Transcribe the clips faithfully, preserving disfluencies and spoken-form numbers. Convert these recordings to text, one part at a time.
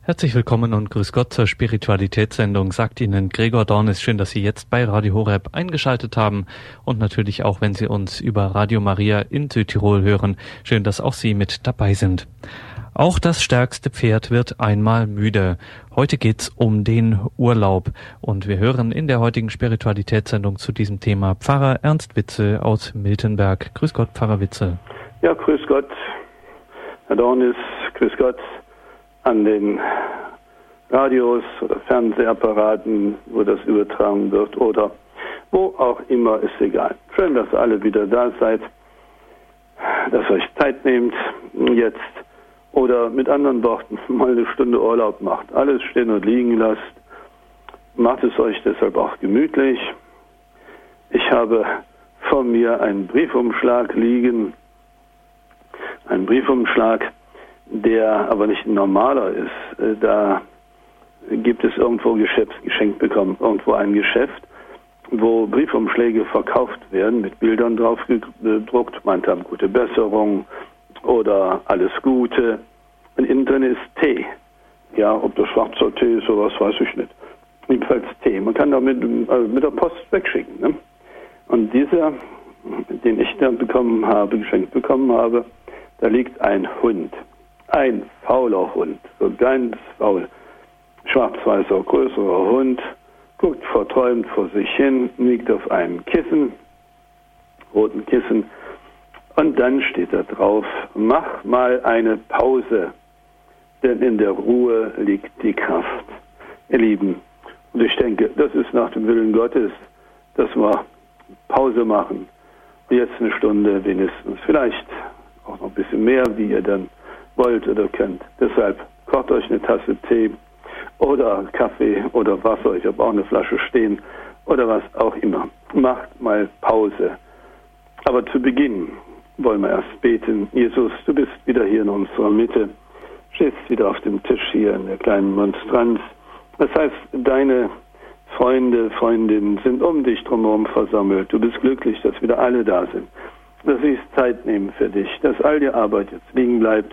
Herzlich willkommen und grüß Gott zur Spiritualitätssendung, sagt Ihnen Gregor Dornis. Schön, dass Sie jetzt bei Radio Horeb eingeschaltet haben und natürlich auch, wenn Sie uns über Radio Maria in Südtirol hören. Schön, dass auch Sie mit dabei sind. Auch das stärkste Pferd wird einmal müde. Heute geht's um den Urlaub und wir hören in der heutigen Spiritualitätssendung zu diesem Thema Pfarrer Ernst Witzel aus Miltenberg. Grüß Gott, Pfarrer Witzel. Ja, grüß Gott, Herr Dornis, grüß Gott an den Radios oder Fernsehapparaten, wo das übertragen wird oder wo auch immer, ist egal. Schön, dass ihr alle wieder da seid, dass ihr euch Zeit nehmt jetzt oder mit anderen Worten mal eine Stunde Urlaub macht. Alles stehen und liegen lasst. Macht es euch deshalb auch gemütlich. Ich habe vor mir einen Briefumschlag liegen, einen Briefumschlag, der aber nicht ein normaler ist. Da gibt es irgendwo Geschäft, geschenkt bekommen, irgendwo ein Geschäft, wo Briefumschläge verkauft werden, mit Bildern drauf gedruckt, manche haben gute Besserung oder alles Gute. Und innen drin ist Tee. Ja, ob das schwarzer Tee ist oder was, weiß ich nicht. Jedenfalls Tee. Man kann damit also mit der Post wegschicken. Ne? Und dieser, den ich da bekommen habe, geschenkt bekommen habe, da liegt ein Hund. Ein fauler Hund, so ganz faul. Schwarz-weißer, größerer Hund, guckt verträumt vor sich hin, liegt auf einem Kissen, roten Kissen. Und dann steht da drauf, mach mal eine Pause, denn in der Ruhe liegt die Kraft. Ihr Lieben, und ich denke, das ist nach dem Willen Gottes, dass wir Pause machen. Jetzt eine Stunde wenigstens, vielleicht auch noch ein bisschen mehr, wie ihr dann wollt oder könnt. Deshalb kocht euch eine Tasse Tee oder Kaffee oder Wasser, ich habe auch eine Flasche stehen oder was auch immer. Macht mal Pause. Aber zu Beginn wollen wir erst beten. Jesus, du bist wieder hier in unserer Mitte, stehst wieder auf dem Tisch hier in der kleinen Monstranz. Das heißt, deine Freunde, Freundinnen sind um dich drumherum versammelt. Du bist glücklich, dass wieder alle da sind. Dass sie Zeit nehmen für dich, dass all die Arbeit jetzt liegen bleibt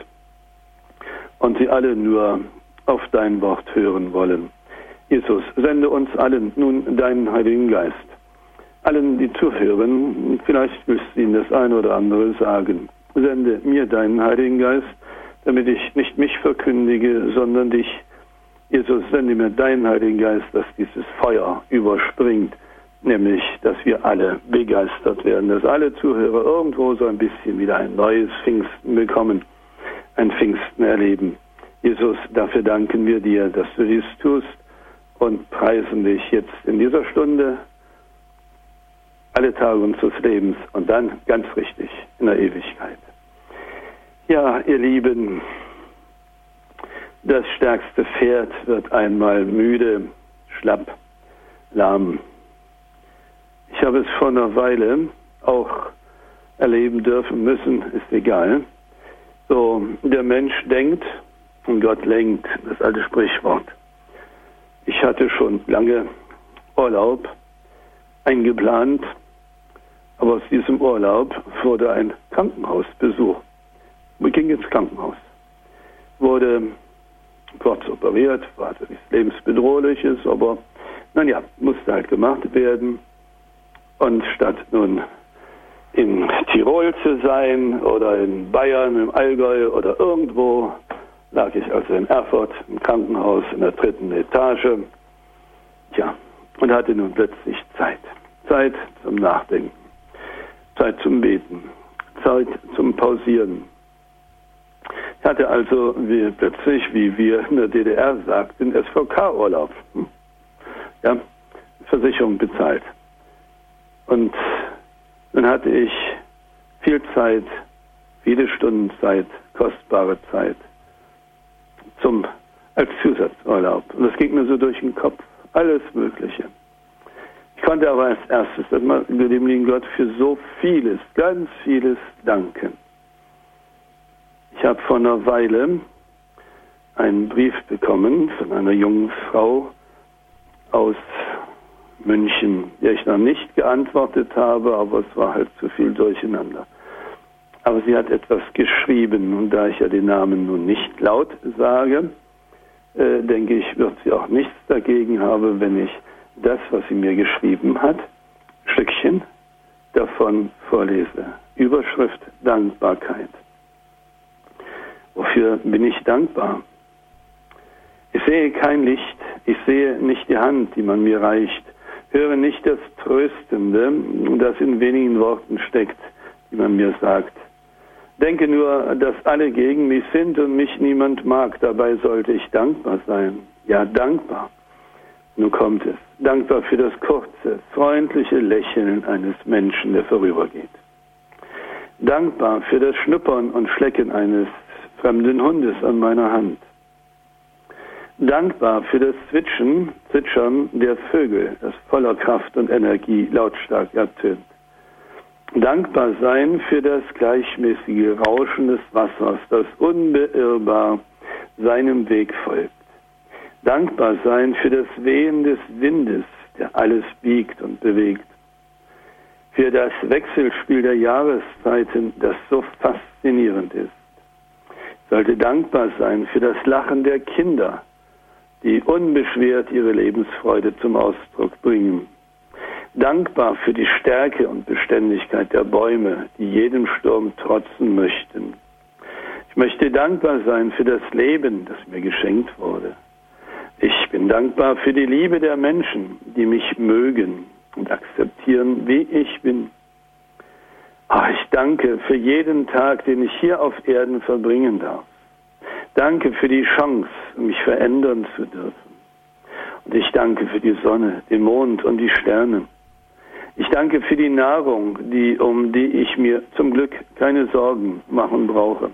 und sie alle nur auf dein Wort hören wollen. Jesus, sende uns allen nun deinen Heiligen Geist. Allen, die zuhören, vielleicht willst du ihnen das eine oder andere sagen. Sende mir deinen Heiligen Geist, damit ich nicht mich verkündige, sondern dich. Jesus, sende mir deinen Heiligen Geist, dass dieses Feuer überspringt, nämlich, dass wir alle begeistert werden, dass alle Zuhörer irgendwo so ein bisschen wieder ein neues Pfingsten bekommen, ein Pfingsten erleben. Jesus, dafür danken wir dir, dass du dies tust und preisen dich jetzt in dieser Stunde alle Tage unseres Lebens und dann ganz richtig in der Ewigkeit. Ja, ihr Lieben, das stärkste Pferd wird einmal müde, schlapp, lahm. Ich habe es vor einer Weile auch erleben dürfen müssen, ist egal. So, der Mensch denkt und Gott lenkt, das alte Sprichwort. Ich hatte schon lange Urlaub eingeplant, aber aus diesem Urlaub wurde ein Krankenhausbesuch. Ich ging ins Krankenhaus, wurde kurz operiert, war also nichts Lebensbedrohliches, aber naja, musste halt gemacht werden. Und statt nun in Tirol zu sein oder in Bayern, im Allgäu oder irgendwo, lag ich also in Erfurt im Krankenhaus in der dritten Etage. Tja, und hatte nun plötzlich Zeit. Zeit zum Nachdenken, Zeit zum Beten, Zeit zum Pausieren. Ich hatte also wie, plötzlich, wie wir in der D D R sagten, S V K-Urlaub. Ja, Versicherung bezahlt. Und dann hatte ich viel Zeit, viele Stunden Zeit, kostbare Zeit zum, als Zusatzurlaub. Und das ging mir so durch den Kopf, alles Mögliche. Ich konnte aber als erstes dem lieben Gott für so vieles, ganz vieles danken. Ich habe vor einer Weile einen Brief bekommen von einer jungen Frau aus München, der ich noch nicht geantwortet habe, aber es war halt zu viel durcheinander. Aber sie hat etwas geschrieben und da ich ja den Namen nun nicht laut sage, äh, denke ich, wird sie auch nichts dagegen haben, wenn ich das, was sie mir geschrieben hat, Stückchen davon vorlese. Überschrift Dankbarkeit. Wofür bin ich dankbar? Ich sehe kein Licht, ich sehe nicht die Hand, die man mir reicht, höre nicht das Tröstende, das in wenigen Worten steckt, die man mir sagt. Denke nur, dass alle gegen mich sind und mich niemand mag, dabei sollte ich dankbar sein. Ja, dankbar. Nun kommt es. Dankbar für das kurze, freundliche Lächeln eines Menschen, der vorübergeht. Dankbar für das Schnuppern und Schlecken eines fremden Hundes an meiner Hand. Dankbar für das Zwitschern, Zwitschern der Vögel, das voller Kraft und Energie lautstark ertönt. Dankbar sein für das gleichmäßige Rauschen des Wassers, das unbeirrbar seinem Weg folgt. Dankbar sein für das Wehen des Windes, der alles biegt und bewegt. Für das Wechselspiel der Jahreszeiten, das so faszinierend ist. Ich sollte dankbar sein für das Lachen der Kinder, die unbeschwert ihre Lebensfreude zum Ausdruck bringen. Dankbar für die Stärke und Beständigkeit der Bäume, die jedem Sturm trotzen möchten. Ich möchte dankbar sein für das Leben, das mir geschenkt wurde. Ich bin dankbar für die Liebe der Menschen, die mich mögen und akzeptieren, wie ich bin. Ach, ich danke für jeden Tag, den ich hier auf Erden verbringen darf. Danke für die Chance, mich verändern zu dürfen. Und ich danke für die Sonne, den Mond und die Sterne. Ich danke für die Nahrung, die, um die ich mir zum Glück keine Sorgen machen brauche.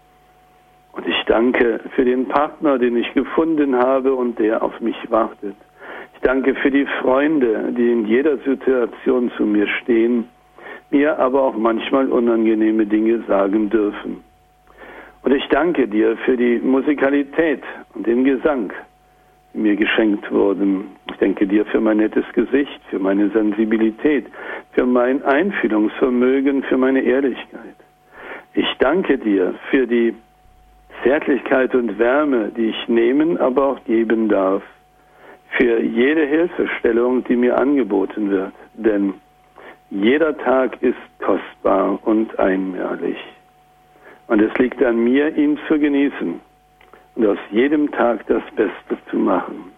Und ich danke für den Partner, den ich gefunden habe und der auf mich wartet. Ich danke für die Freunde, die in jeder Situation zu mir stehen, mir aber auch manchmal unangenehme Dinge sagen dürfen. Und ich danke dir für die Musikalität und den Gesang, die mir geschenkt wurden. Ich danke dir für mein nettes Gesicht, für meine Sensibilität, für mein Einfühlungsvermögen, für meine Ehrlichkeit. Ich danke dir für die Zärtlichkeit und Wärme, die ich nehmen, aber auch geben darf, für jede Hilfestellung, die mir angeboten wird. Denn jeder Tag ist kostbar und einmalig. Und es liegt an mir, ihn zu genießen und aus jedem Tag das Beste zu machen.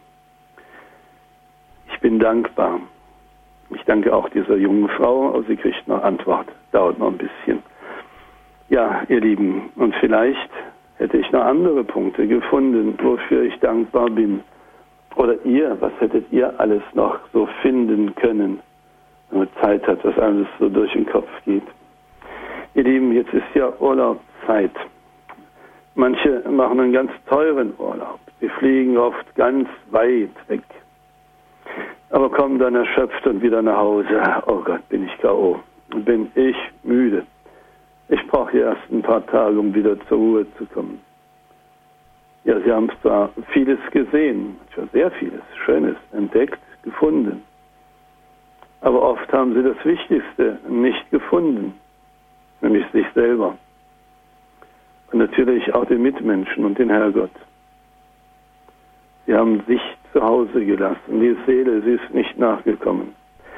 Ich bin dankbar. Ich danke auch dieser jungen Frau, aber sie kriegt noch Antwort. Dauert noch ein bisschen. Ja, ihr Lieben, und vielleicht hätte ich noch andere Punkte gefunden, wofür ich dankbar bin. Oder ihr, was hättet ihr alles noch so finden können, wenn man Zeit hat, was alles so durch den Kopf geht. Ihr Lieben, jetzt ist ja Urlaubszeit. Manche machen einen ganz teuren Urlaub. Sie fliegen oft ganz weit weg. Aber kommen dann erschöpft und wieder nach Hause. Oh Gott, bin ich K O Bin ich müde. Ich brauche erst ein paar Tage, um wieder zur Ruhe zu kommen. Ja, sie haben zwar vieles gesehen, sehr vieles, Schönes entdeckt, gefunden. Aber oft haben sie das Wichtigste nicht gefunden, nämlich sich selber. Und natürlich auch den Mitmenschen und den Herrgott. Sie haben sich zu Hause gelassen. Die Seele, sie ist nicht nachgekommen.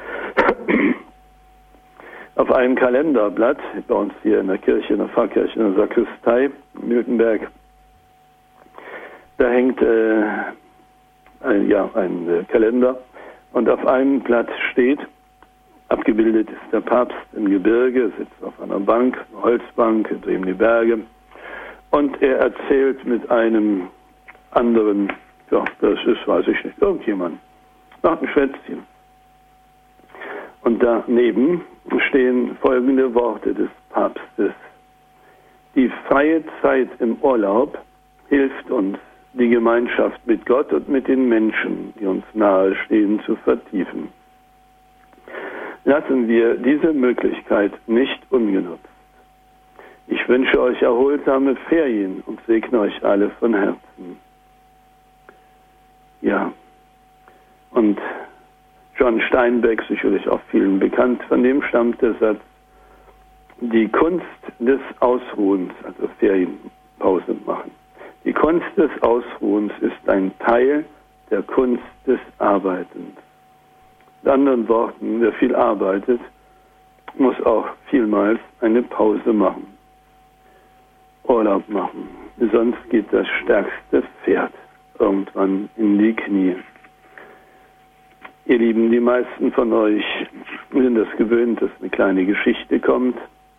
Auf einem Kalenderblatt, bei uns hier in der Kirche, in der Pfarrkirche, in der Sakristei, in Miltenberg, da hängt äh, ein, ja, ein äh, Kalender und auf einem Blatt steht, abgebildet ist der Papst im Gebirge, sitzt auf einer Bank, einer Holzbank, hinter ihm die Berge, und er erzählt mit einem anderen, ja, das ist, weiß ich nicht, irgendjemand, macht ein Schwätzchen. Und daneben stehen folgende Worte des Papstes. Die freie Zeit im Urlaub hilft uns, die Gemeinschaft mit Gott und mit den Menschen, die uns nahestehen, zu vertiefen. Lassen wir diese Möglichkeit nicht ungenutzt. Ich wünsche euch erholsame Ferien und segne euch alle von Herzen. Ja, und John Steinbeck, sicherlich auch vielen bekannt, von dem stammt der Satz, die Kunst des Ausruhens, also Ferienpause machen, Die Kunst des Ausruhens ist ein Teil der Kunst des Arbeitens. Mit anderen Worten, wer viel arbeitet, muss auch vielmals eine Pause machen, Urlaub machen. Sonst geht das stärkste Pferd irgendwann in die Knie. Ihr Lieben, die meisten von euch sind es gewöhnt, dass eine kleine Geschichte kommt.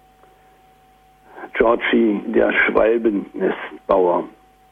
Georgie, der Schwalbennestbauer.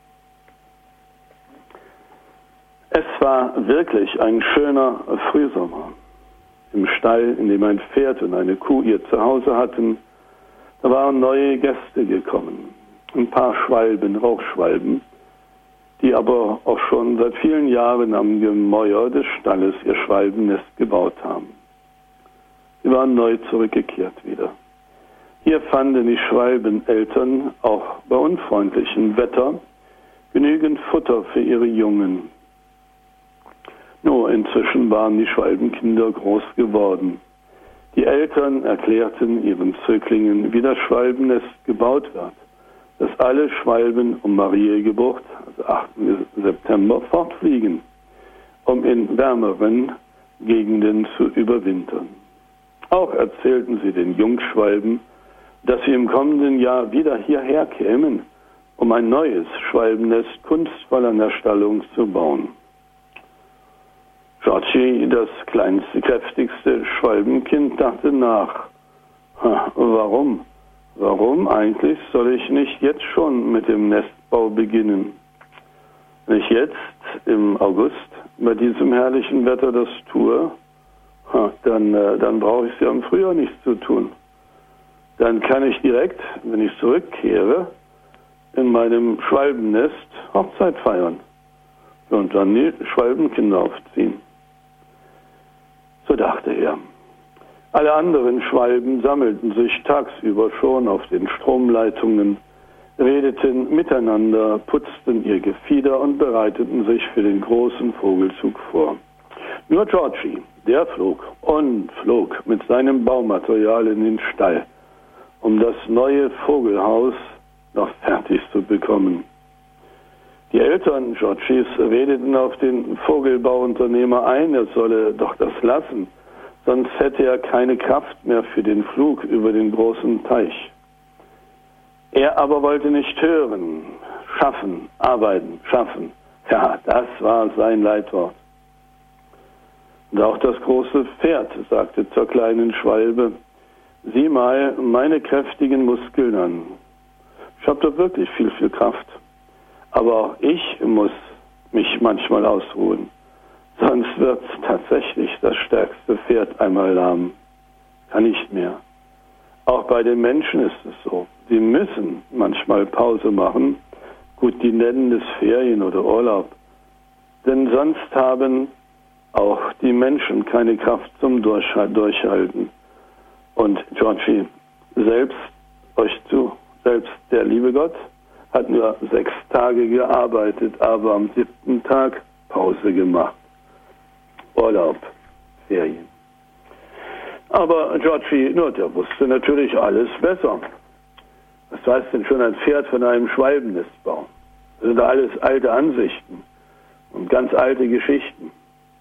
Es war wirklich ein schöner Frühsommer. Im Stall, in dem ein Pferd und eine Kuh ihr Zuhause hatten, da waren neue Gäste gekommen. Ein paar Schwalben, Rauchschwalben, die aber auch schon seit vielen Jahren am Gemäuer des Stalles ihr Schwalbennest gebaut haben. Sie waren neu zurückgekehrt wieder. Hier fanden die Schwalbeneltern auch bei unfreundlichem Wetter genügend Futter für ihre Jungen. Nur inzwischen waren die Schwalbenkinder groß geworden. Die Eltern erklärten ihren Zöglingen, wie das Schwalbennest gebaut wird, dass alle Schwalben um Mariengeburt, also achten September, fortfliegen, um in wärmeren Gegenden zu überwintern. Auch erzählten sie den Jungschwalben, dass sie im kommenden Jahr wieder hierher kämen, um ein neues Schwalbennest kunstvoller Erstallung zu bauen. Georgie, das kleinste, kräftigste Schwalbenkind, dachte nach. Warum? Warum eigentlich soll ich nicht jetzt schon mit dem Nestbau beginnen? Wenn ich jetzt im August bei diesem herrlichen Wetter das tue, dann, dann brauche ich es ja im Frühjahr nichts zu tun. Dann kann ich direkt, wenn ich zurückkehre, in meinem Schwalbennest Hochzeit feiern und dann die Schwalbenkinder aufziehen. So dachte er. Alle anderen Schwalben sammelten sich tagsüber schon auf den Stromleitungen, redeten miteinander, putzten ihr Gefieder und bereiteten sich für den großen Vogelzug vor. Nur Georgie, der flog und flog mit seinem Baumaterial in den Stall, um das neue Vogelhaus noch fertig zu bekommen. Die Eltern Georgies redeten auf den Vogelbauunternehmer ein, er solle doch das lassen, sonst hätte er keine Kraft mehr für den Flug über den großen Teich. Er aber wollte nicht hören. Schaffen, arbeiten, schaffen. Ja, das war sein Leitwort. Und auch das große Pferd sagte zur kleinen Schwalbe, sieh mal meine kräftigen Muskeln an. Ich habe doch wirklich viel, viel Kraft. Aber auch ich muss mich manchmal ausruhen. Sonst wird tatsächlich das stärkste Pferd einmal lahm. Kann nicht mehr. Auch bei den Menschen ist es so. Sie müssen manchmal Pause machen. Gut, die nennen es Ferien oder Urlaub. Denn sonst haben auch die Menschen keine Kraft zum Durchhalten. Und Georgie, selbst euch zu, selbst der liebe Gott hat nur sechs Tage gearbeitet, aber am siebten Tag Pause gemacht. Urlaub, Ferien. Aber Georgie, nur der wusste natürlich alles besser. Was weiß denn schon ein Pferd von einem Schwalbennestbau? Das sind alles alte Ansichten und ganz alte Geschichten.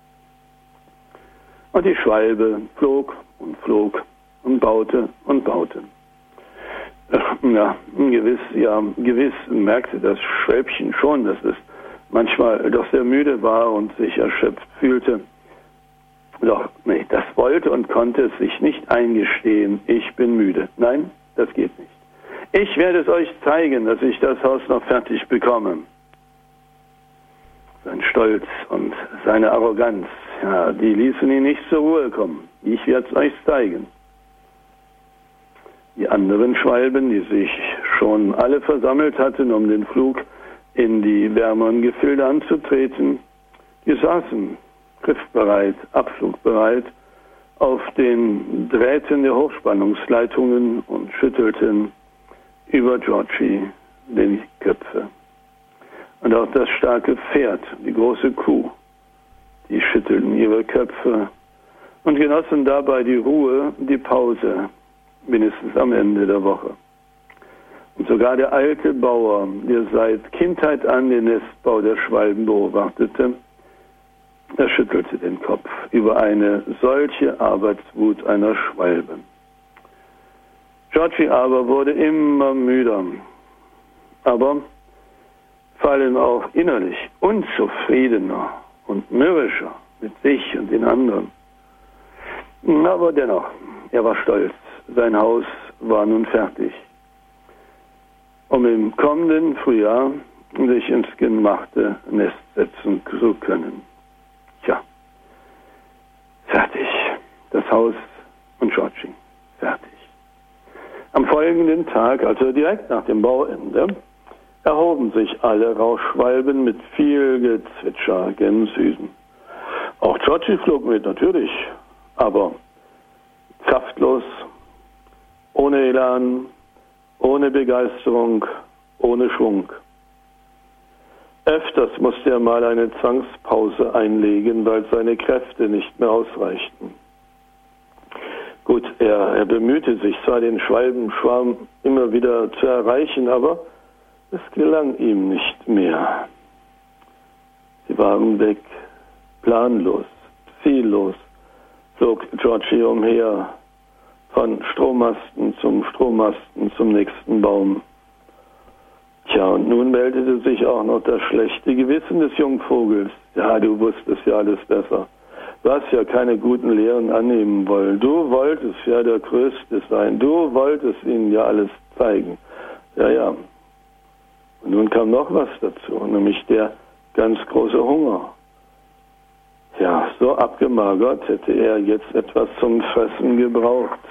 Und die Schwalbe flog und flog und baute und baute. Ja, gewiss, ja, gewiss merkte das Schwälbchen schon, dass es manchmal doch sehr müde war und sich erschöpft fühlte. Doch, nee, das wollte und konnte es sich nicht eingestehen. Ich bin müde. Nein, das geht nicht. Ich werde es euch zeigen, dass ich das Haus noch fertig bekomme. Sein Stolz und seine Arroganz, ja, die ließen ihn nicht zur Ruhe kommen. Ich werde es euch zeigen. Die anderen Schwalben, die sich schon alle versammelt hatten, um den Flug in die wärmeren Gefilde anzutreten, die saßen griffbereit, abflugbereit auf den Drähten der Hochspannungsleitungen und schüttelten über Georgie die Köpfe. Und auch das starke Pferd, die große Kuh, die schüttelten ihre Köpfe und genossen dabei die Ruhe, die Pause, mindestens am Ende der Woche. Und sogar der alte Bauer, der seit Kindheit an den Nestbau der Schwalben beobachtete, er schüttelte den Kopf über eine solche Arbeitswut einer Schwalbe. Georgie aber wurde immer müder, aber vor allem auch innerlich unzufriedener und mürrischer mit sich und den anderen. Aber dennoch, er war stolz. Sein Haus war nun fertig, um im kommenden Frühjahr sich ins gemachte Nest setzen zu können. Tja, fertig. Das Haus und Georgie, fertig. Am folgenden Tag, also direkt nach dem Bauende, erhoben sich alle Rauchschwalben mit viel Gezwitscher gen Süden. Auch Georgie flog mit, natürlich, aber kraftlos, ohne Elan, ohne Begeisterung, ohne Schwung. Öfters musste er mal eine Zwangspause einlegen, weil seine Kräfte nicht mehr ausreichten. Gut, er, er bemühte sich zwar, den Schwalbenschwarm immer wieder zu erreichen, aber es gelang ihm nicht mehr. Sie waren weg, planlos, ziellos, flog Georgie umher, von Strommasten zum Strommasten zum nächsten Baum. Tja, und nun meldete sich auch noch das schlechte Gewissen des Jungvogels. Ja, du wusstest ja alles besser. Du hast ja keine guten Lehren annehmen wollen. Du wolltest ja der Größte sein. Du wolltest ihnen ja alles zeigen. Ja, ja. Und nun kam noch was dazu, nämlich der ganz große Hunger. Ja, so abgemagert hätte er jetzt etwas zum Fressen gebraucht.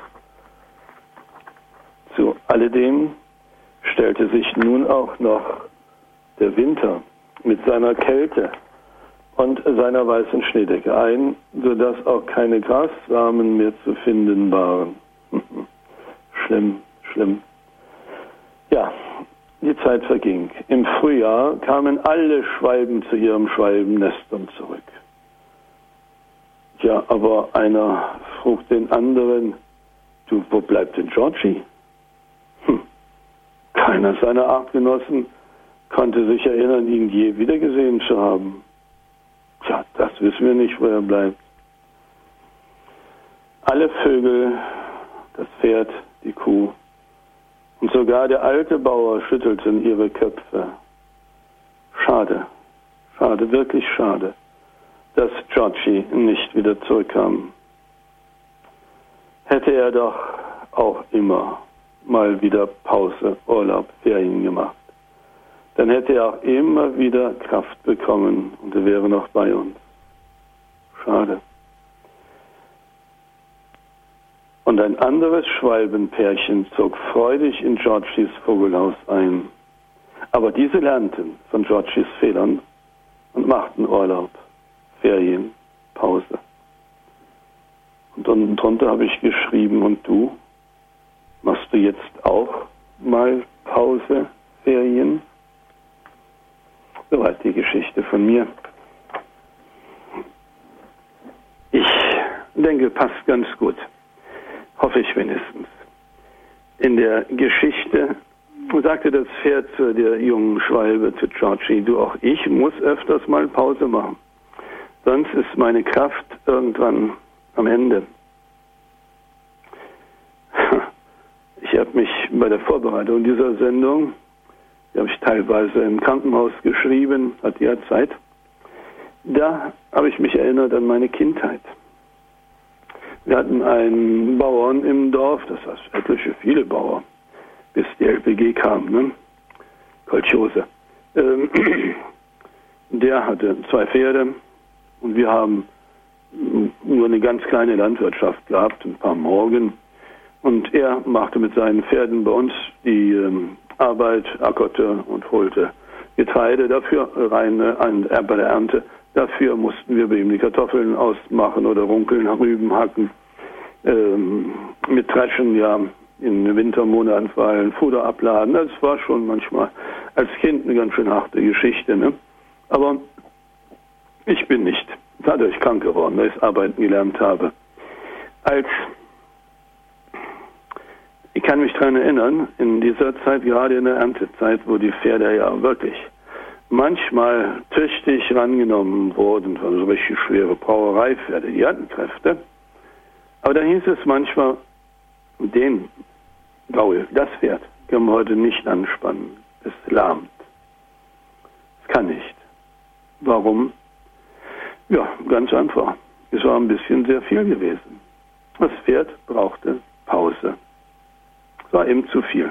Zu alledem stellte sich nun auch noch der Winter mit seiner Kälte und seiner weißen Schneedecke ein, sodass auch keine Grassamen mehr zu finden waren. Schlimm, schlimm. Ja, die Zeit verging. Im Frühjahr kamen alle Schwalben zu ihrem Schwalbennestern zurück. Ja, aber einer frug den anderen, du, wo bleibt denn Georgie? Hm. Keiner seiner Artgenossen konnte sich erinnern, ihn je wiedergesehen zu haben. Tja, das wissen wir nicht, wo er bleibt. Alle Vögel, das Pferd, die Kuh und sogar der alte Bauer schüttelten ihre Köpfe. Schade, schade, wirklich schade, dass Georgie nicht wieder zurückkam. Hätte er doch auch immer mal wieder Pause, Urlaub, Ferien gemacht. Dann hätte er auch immer wieder Kraft bekommen und er wäre noch bei uns. Schade. Und ein anderes Schwalbenpärchen zog freudig in Georgies Vogelhaus ein. Aber diese lernten von Georgies Fehlern und machten Urlaub, Ferien, Pause. Und unten drunter habe ich geschrieben, und du? Machst du jetzt auch mal Pause, Ferien? Soweit die Geschichte von mir. Ich denke, passt ganz gut. Hoffe ich wenigstens. In der Geschichte sagte das Pferd zu der jungen Schwalbe, zu Georgie, du, auch ich muss öfters mal Pause machen. Sonst ist meine Kraft irgendwann am Ende. Ich habe mich bei der Vorbereitung dieser Sendung, die habe ich teilweise im Krankenhaus geschrieben, hatte ja Zeit, da habe ich mich erinnert an meine Kindheit. Wir hatten einen Bauern im Dorf, das heißt etliche, viele Bauer, bis die L P G kam, ne? Kolchose. Ähm, der hatte zwei Pferde und wir haben nur eine ganz kleine Landwirtschaft gehabt, ein paar Morgen. Und er machte mit seinen Pferden bei uns die ähm, Arbeit, ackerte und holte Getreide dafür rein äh, bei der Ernte. Dafür mussten wir bei ihm die Kartoffeln ausmachen oder runkeln, Rüben hacken, ähm, mit Dreschen, ja, in den Wintermonaten vor allem Futter abladen. Das war schon manchmal als Kind eine ganz schön harte Geschichte, ne? Aber ich bin nicht dadurch krank geworden, weil ich Arbeiten gelernt habe. Als Ich kann mich daran erinnern, in dieser Zeit, gerade in der Erntezeit, wo die Pferde ja wirklich manchmal tüchtig rangenommen wurden, von so richtig schwere Brauereipferde, die hatten Kräfte. Aber da hieß es manchmal, den Gaul, das Pferd, können wir heute nicht anspannen. Es lahmt. Es kann nicht. Warum? Ja, ganz einfach. Es war ein bisschen sehr viel gewesen. Das Pferd brauchte Pause. Es war eben zu viel.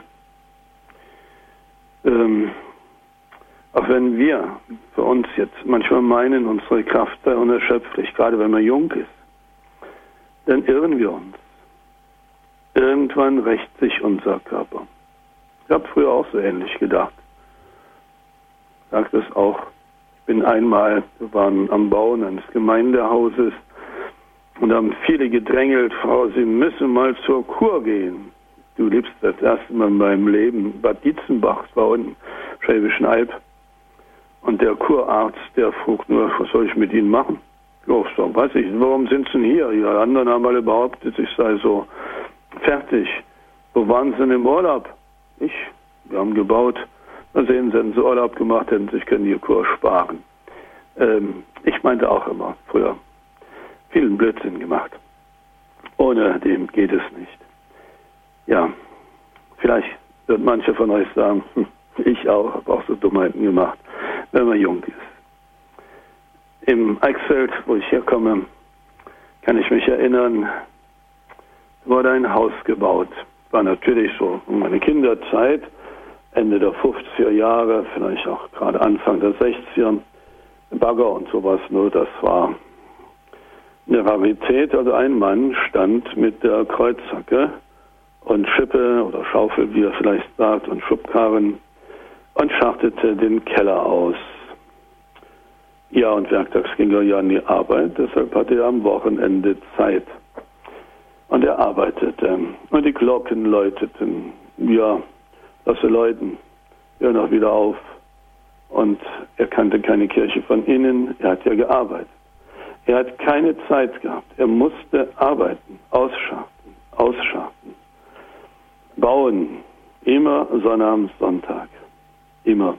Ähm, auch wenn wir für uns jetzt manchmal meinen, unsere Kraft sei unerschöpflich, gerade wenn man jung ist, dann irren wir uns. Irgendwann rächt sich unser Körper. Ich habe früher auch so ähnlich gedacht. Ich sage das auch. Ich bin einmal, wir waren am Bauen eines Gemeindehauses und haben viele gedrängelt, Frau, Sie müssen mal zur Kur gehen. Du liebst das erste Mal in meinem Leben Bad Dietzenbach, das war unten, Schwäbischen Alb. Und der Kurarzt, der frug nur, was soll ich mit Ihnen machen? Ja, so, weiß ich, warum sind Sie denn hier? Die anderen haben alle behauptet, ich sei so fertig. Wo waren Sie denn im Urlaub? Ich, wir haben gebaut. Mal sehen, Sie hätten so Urlaub gemacht, hätten sich können die Kur sparen. Ähm, ich meinte auch immer, früher, vielen Blödsinn gemacht. Ohne dem geht es nicht. Ja, vielleicht wird manche von euch sagen, hm, ich auch, habe auch so Dummheiten gemacht, wenn man jung ist. Im Eichsfeld, wo ich herkomme, kann ich mich erinnern, wurde ein Haus gebaut. War natürlich so um meine Kinderzeit, Ende der fünfziger Jahre, vielleicht auch gerade Anfang der sechziger, Bagger und sowas, nur das war eine Rarität. Also ein Mann stand mit der Kreuzhacke und Schippe oder Schaufel, wie er vielleicht sagt, und Schubkarren und schachtete den Keller aus. Ja, und werktags ging er ja an die Arbeit, deshalb hatte er am Wochenende Zeit. Und er arbeitete. Und die Glocken läuteten. Ja, lass sie läuten. Hör noch wieder auf. Und er kannte keine Kirche von innen. Er hat ja gearbeitet. Er hat keine Zeit gehabt. Er musste arbeiten, ausscharten, ausscharten. Bauen. Immer Sonne am Sonntag. Immer.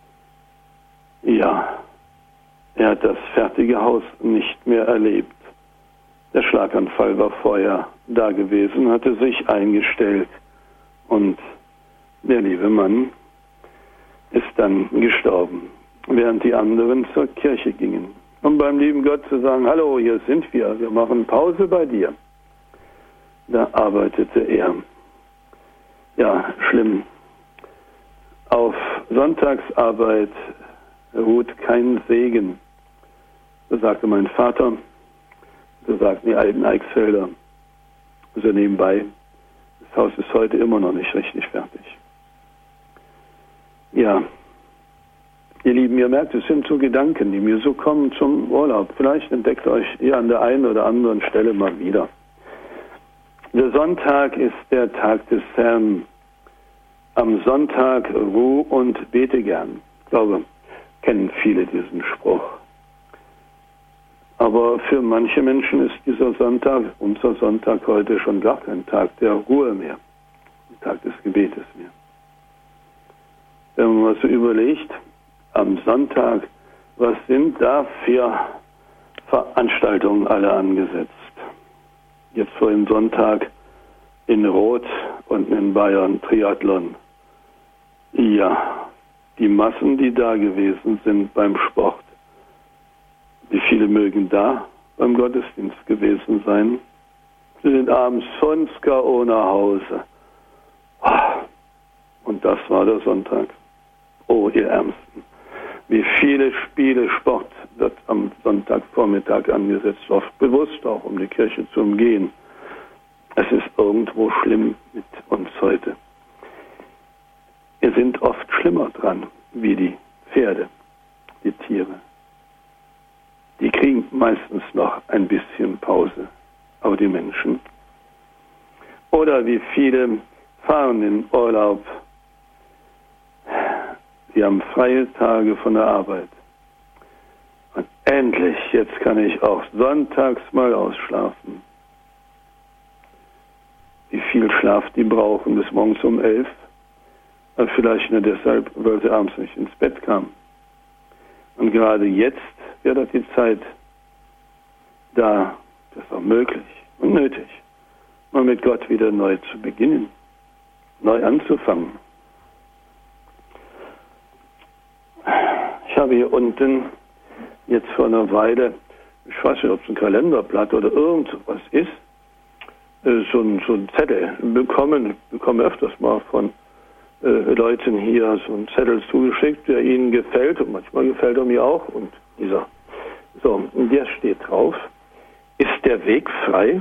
Ja. Er hat das fertige Haus nicht mehr erlebt. Der Schlaganfall war vorher da gewesen, hatte sich eingestellt und der liebe Mann ist dann gestorben, während die anderen zur Kirche gingen. Um beim lieben Gott zu sagen, hallo, hier sind wir, wir machen Pause bei dir. Da arbeitete er. Ja, schlimm. Auf Sonntagsarbeit ruht kein Segen. So sagte mein Vater, so sagten die alten Eichsfelder. So nebenbei, das Haus ist heute immer noch nicht richtig fertig. Ja, ihr Lieben, ihr merkt, es sind so Gedanken, die mir so kommen zum Urlaub. Vielleicht entdeckt euch ihr an der einen oder anderen Stelle mal wieder. Der Sonntag ist der Tag des Herrn. Am Sonntag ruh und bete gern. Ich glaube, kennen viele diesen Spruch. Aber für manche Menschen ist dieser Sonntag, unser Sonntag heute, schon gar kein Tag der Ruhe mehr, ein Tag des Gebetes mehr. Wenn man mal so überlegt, am Sonntag, was sind da für Veranstaltungen alle angesetzt? Jetzt vor dem Sonntag in Rot und in Bayern Triathlon. Ja, die Massen, die da gewesen sind beim Sport. Wie viele mögen da beim Gottesdienst gewesen sein? Sie sind abends von K O nach Hause. Und das war der Sonntag. Oh, ihr Ärmsten. Wie viele Spiele Sport wird am Sonntagvormittag angesetzt, oft bewusst auch, um die Kirche zu umgehen. Es ist irgendwo schlimm mit uns heute. Wir sind oft schlimmer dran, wie die Pferde, die Tiere. Die kriegen meistens noch ein bisschen Pause, aber die Menschen. Oder wie viele fahren in Urlaub. Sie haben freie Tage von der Arbeit. Und endlich, jetzt kann ich auch sonntags mal ausschlafen. Wie viel viel Schlaf die brauchen bis morgens um elf. Aber vielleicht nur deshalb, weil sie abends nicht ins Bett kamen. Und gerade jetzt wäre das die Zeit, da das auch möglich und nötig, mal mit Gott wieder neu zu beginnen, neu anzufangen. Ich habe hier unten jetzt vor einer Weile, ich weiß nicht, ob es ein Kalenderblatt oder irgendwas ist, so ein, so ein Zettel bekommen. Ich bekomme öfters mal von äh, Leuten hier so einen Zettel zugeschickt, der ihnen gefällt und manchmal gefällt er mir auch. Und dieser, so, und der steht drauf: Ist der Weg frei?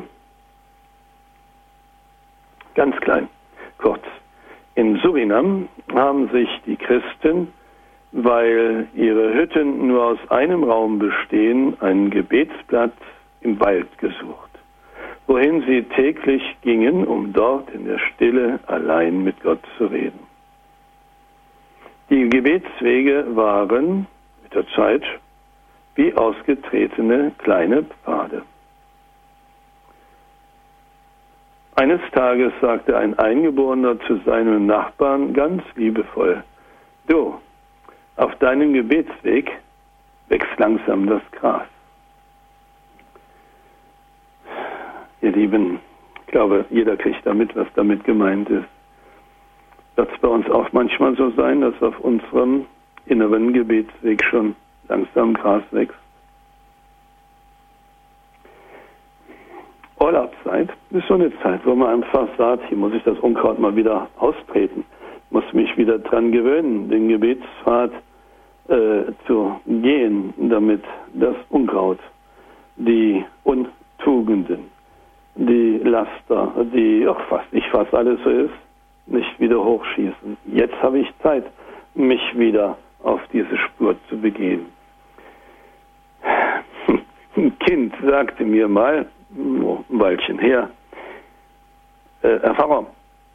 Ganz klein, kurz. In Surinam haben sich die Christen, weil ihre Hütten nur aus einem Raum bestehen, einen Gebetsplatz im Wald gesucht, wohin sie täglich gingen, um dort in der Stille allein mit Gott zu reden. Die Gebetswege waren mit der Zeit wie ausgetretene kleine Pfade. Eines Tages sagte ein Eingeborener zu seinem Nachbarn ganz liebevoll: Du, auf deinem Gebetsweg wächst langsam das Gras. Ihr Lieben, ich glaube, jeder kriegt damit, was damit gemeint ist. Wird es bei uns auch manchmal so sein, dass auf unserem inneren Gebetsweg schon langsam Gras wächst? Urlaubszeit ist so eine Zeit, wo man einfach sagt, hier muss ich das Unkraut mal wieder austreten, muss mich wieder dran gewöhnen, den Gebetspfad äh, zu gehen, damit das Unkraut, die Untugenden, die Laster, die auch fast nicht fast alles so ist, nicht wieder hochschießen. Jetzt habe ich Zeit, mich wieder auf diese Spur zu begeben. Ein Kind sagte mir mal, ein Weilchen her, äh, Herr Pfarrer,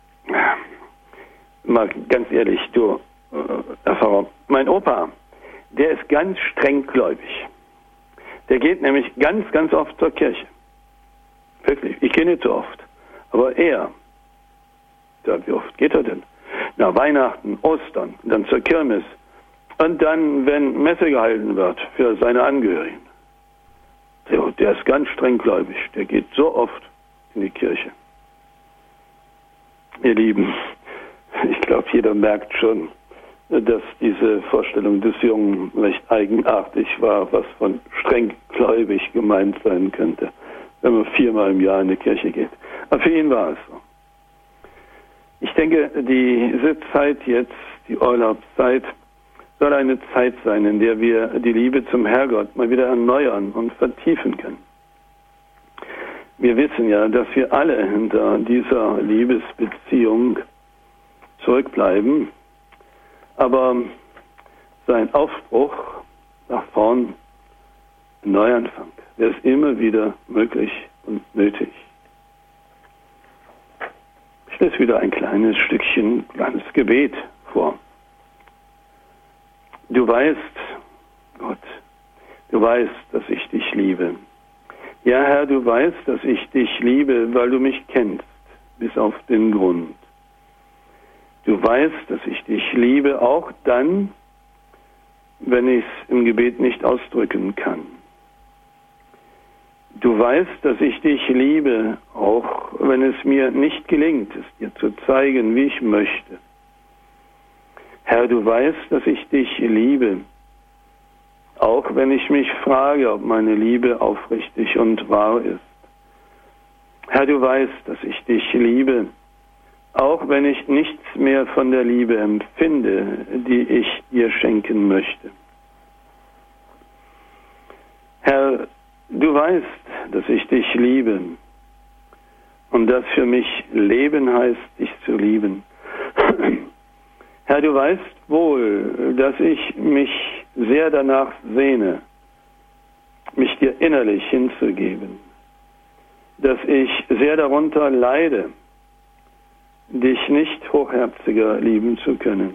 mal ganz ehrlich, du, äh, Herr Pfarrer, mein Opa, der ist ganz streng gläubig. Der geht nämlich ganz, ganz oft zur Kirche. Wirklich, ich gehe nicht so oft. Aber er, ja, wie oft geht er denn? Na, Weihnachten, Ostern, dann zur Kirmes. Und dann, wenn Messe gehalten wird für seine Angehörigen. Der, der ist ganz streng gläubig. Der geht so oft in die Kirche. Ihr Lieben, ich glaube, jeder merkt schon, dass diese Vorstellung des Jungen recht eigenartig war, was von streng gläubig gemeint sein könnte, wenn man viermal im Jahr in die Kirche geht. Aber für ihn war es so. Ich denke, diese Zeit jetzt, die Urlaubszeit, soll eine Zeit sein, in der wir die Liebe zum Herrgott mal wieder erneuern und vertiefen können. Wir wissen ja, dass wir alle hinter dieser Liebesbeziehung zurückbleiben, aber sein Aufbruch nach vorn, ein Neuanfang, der ist immer wieder möglich und nötig. Ich lese wieder ein kleines Stückchen, kleines Gebet vor. Du weißt, Gott, du weißt, dass ich dich liebe. Ja, Herr, du weißt, dass ich dich liebe, weil du mich kennst, bis auf den Grund. Du weißt, dass ich dich liebe, auch dann, wenn ich es im Gebet nicht ausdrücken kann. Du weißt, dass ich dich liebe, auch wenn es mir nicht gelingt, es dir zu zeigen, wie ich möchte. Herr, du weißt, dass ich dich liebe, auch wenn ich mich frage, ob meine Liebe aufrichtig und wahr ist. Herr, du weißt, dass ich dich liebe, auch wenn ich nichts mehr von der Liebe empfinde, die ich dir schenken möchte. Herr, du weißt, dass ich dich liebe und dass für mich Leben heißt, dich zu lieben. Herr, du weißt wohl, dass ich mich sehr danach sehne, mich dir innerlich hinzugeben, dass ich sehr darunter leide, dich nicht hochherziger lieben zu können.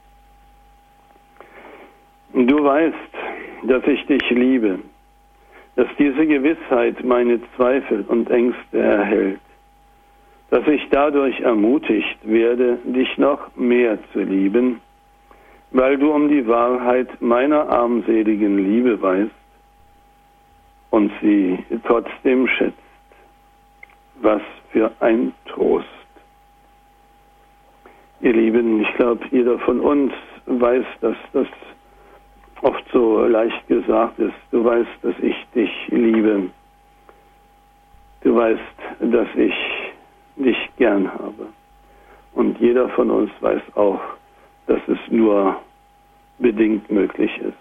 Du weißt, dass ich dich liebe, dass diese Gewissheit meine Zweifel und Ängste erhält, dass ich dadurch ermutigt werde, dich noch mehr zu lieben, weil du um die Wahrheit meiner armseligen Liebe weißt und sie trotzdem schätzt. Was für ein Trost. Ihr Lieben, ich glaube, jeder von uns weiß, dass das oft so leicht gesagt ist. Du weißt, dass ich dich liebe. Du weißt, dass ich dich gern habe. Und jeder von uns weiß auch, dass es nur bedingt möglich ist.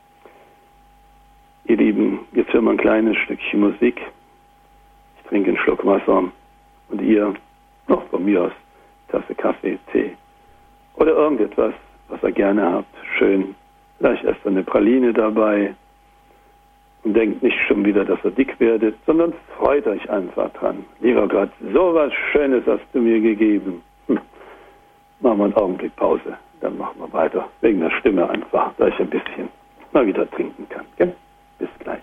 Ihr Lieben, jetzt hören wir ein kleines Stückchen Musik. Ich trinke einen Schluck Wasser und ihr, noch von mir aus, Tasse Kaffee, Tee oder irgendetwas, was ihr gerne habt. Schön, vielleicht erst eine Praline dabei und denkt nicht schon wieder, dass ihr dick werdet, sondern freut euch einfach dran. Lieber Gott, so was Schönes hast du mir gegeben. Hm. Machen wir einen Augenblick Pause, dann machen wir weiter. Wegen der Stimme einfach, da ich ein bisschen mal wieder trinken kann. Gell? Bis gleich.